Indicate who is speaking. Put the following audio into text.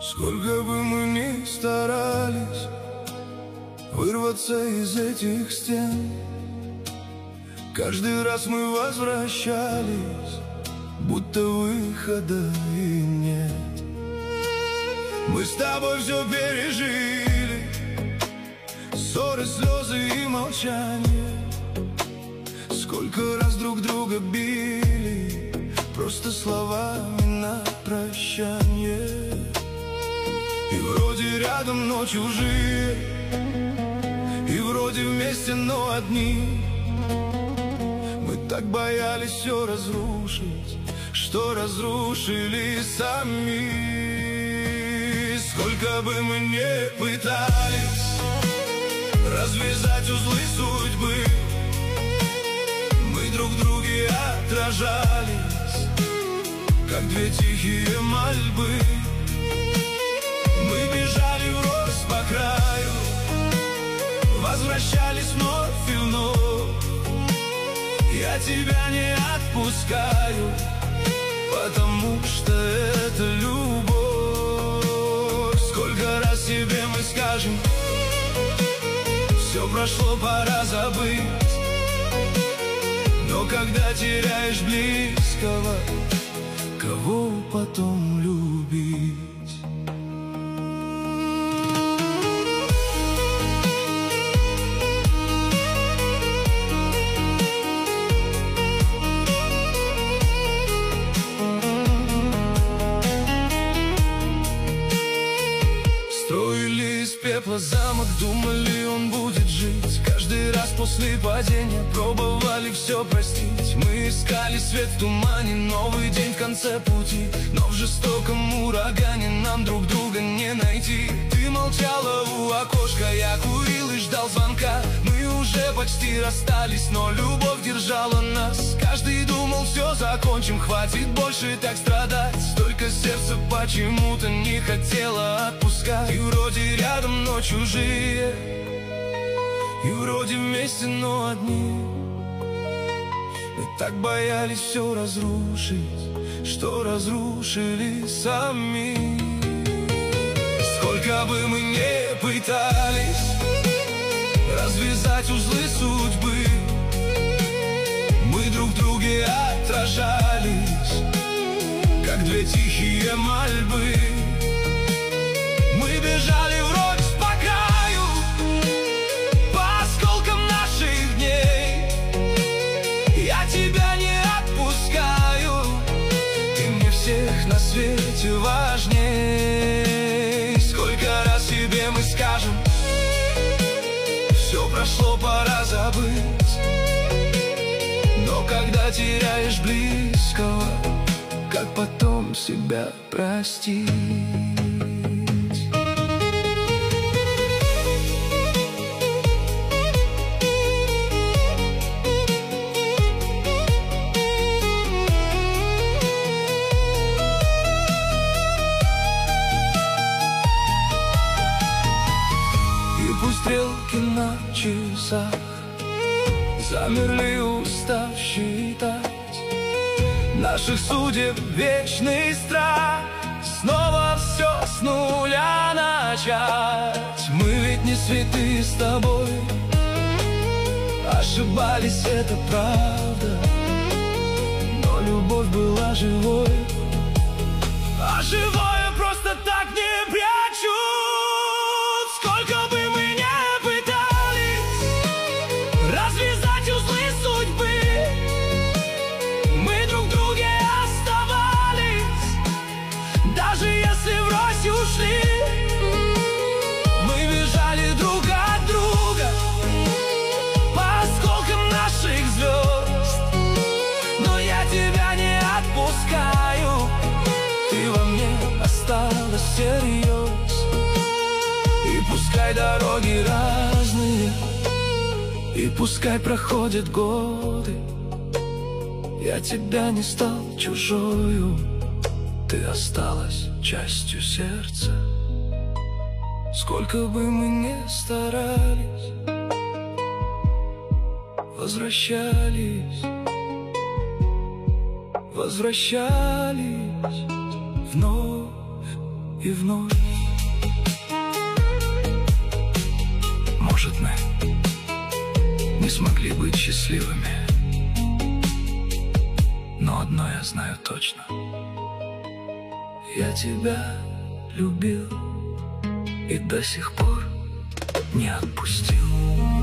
Speaker 1: Сколько бы мы ни старались вырваться из этих стен, каждый раз мы возвращались, будто выхода и нет. Мы с тобой все пережили, ссоры, слезы и молчание. Сколько раз друг друга били, просто словами на прощание. И вроде рядом, но чужие, и вроде вместе, но одни. Мы так боялись все разрушить, что разрушили сами. Сколько бы мы ни пытались развязать узлы судьбы, мы друг в друге отражались, как две тихие мольбы. Мы бежали врозь по краю, возвращались вновь и вновь. Я тебя не отпускаю, потому что это любовь. Сколько раз себе мы скажем: все прошло, пора забыть. Но когда теряешь близкого, кого потом любить? Строили из пепла замок, думали, он будет жить. Каждый раз после падения пробовали все простить. Мы искали свет в тумане, новый день в конце пути. Но в жестоком урагане нам друг друга не найти. Ты молчала у окошка, я курил и ждал звонка. Мы уже почти расстались, но любовь держала нас. Каждый думал, все закончим, хватит больше так страдать. Только сердце почему-то не хотело отпускать. И вроде рядом, но чужие, и вроде вместе, но одни. Мы так боялись все разрушить, что разрушили сами. Сколько бы мы ни пытались развязать узлы судьбы, мы друг в друге отражались, как две тихие мольбы. Мы бежали врозь по краю, по осколкам наших дней. Я тебя не отпускаю, ты мне всех на свете важней. Сколько раз себе мы скажем: все прошло, пора забыть. Но когда теряешь близкого, как потом себя простить? Стрелки на часах замерли, устав считать. Наших судеб вечный страх снова все с нуля начать. Мы ведь не святые с тобой, ошибались, это правда. Но любовь была живой, а живое просто так не прячут. Сколько бы мы ни пытались развязать узлы судьбы, мы друг в друге оставались. Даже если врозь ушли, мы бежали друг от друга по осколкам наших звезд. Но я тебя не отпускаю, ты во мне осталась всерьез. И пускай дороги разные, и пускай проходят годы, я тебя не стал чужою, ты осталась частью сердца. Сколько бы мы ни старались, возвращались, возвращались вновь и вновь. Может, мы не смогли быть счастливыми, но одно я знаю точно: я тебя любил и до сих пор не отпустил.